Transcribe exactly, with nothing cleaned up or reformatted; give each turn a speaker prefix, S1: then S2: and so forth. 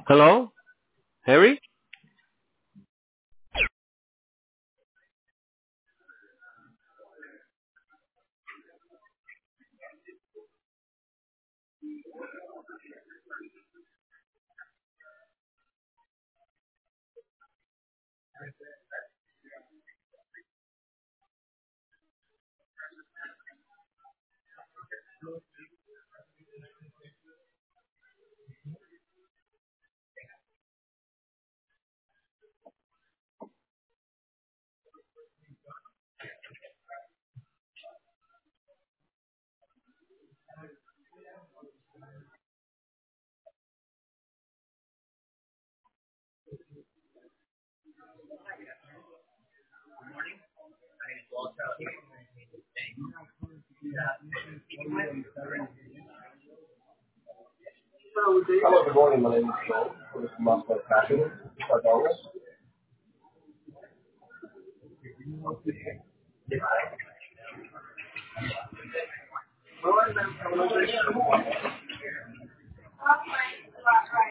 S1: Hello, Harry?
S2: Hello, good morning. My name is Joel. I'm from Moscow Fashion. Cardona.